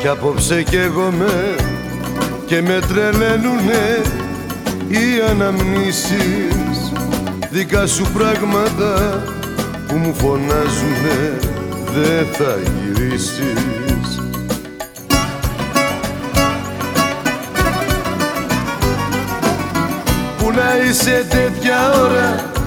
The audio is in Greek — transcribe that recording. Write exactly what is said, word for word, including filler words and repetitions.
απόψε καίγομαι και με τρελαίνουνε οι αναμνήσεις. Δικά σου πράγματα που μου φωνάζουνε δεν θα γυρίσεις. Που να είσαι τέτοια ώρα